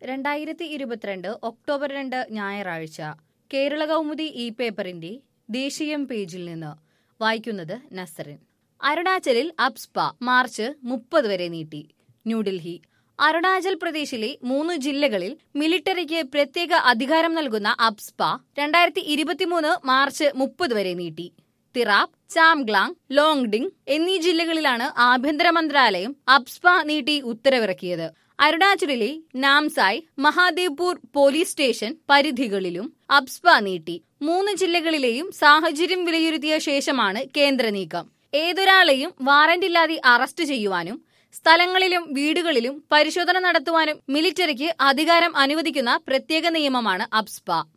2022 October 2 ഞായറാഴ്ച കേരള കൗമുദി ഈ പേപ്പറിന്റെ ദേശീയം പേജിൽ നിന്ന് വായിക്കുന്നത് നസറിൻ. അരുണാചലിൽ അപ്സ്പ മാർച്ച് 30 വരെ നീട്ടി. ന്യൂഡൽഹി. അരുണാചൽ പ്രദേശിലെ 3 ജില്ലകളിൽ മിലിറ്ററിക്ക് പ്രത്യേക അധികാരം നൽകുന്ന അപ്സ്പ 2023 മാർച്ച് 30 വരെ നീട്ടി. തിറാപ്, ചാംഗ്ലാങ്, ലോങ്ഡിംഗ് എന്നീ ജില്ലകളിലാണ് ആഭ്യന്തര മന്ത്രാലയം അപ്സ്പ നീട്ടി ഉത്തരവിറക്കിയത്. അരുണാചലിലെ നാംസായ്, മഹാദേവ്പൂർ പോലീസ് സ്റ്റേഷൻ പരിധികളിലും അപ്സ്പ നീട്ടി. 3 ജില്ലകളിലെയും സാഹചര്യം വിലയിരുത്തിയ ശേഷമാണ് കേന്ദ്ര നീക്കം. ഏതൊരാളെയും വാറന്റില്ലാതെ അറസ്റ്റ് ചെയ്യുവാനും സ്ഥലങ്ങളിലും വീടുകളിലും പരിശോധന നടത്തുവാനും മിലിറ്ററിക്ക് അധികാരം അനുവദിക്കുന്ന പ്രത്യേക നിയമമാണ് അപ്സ്പ.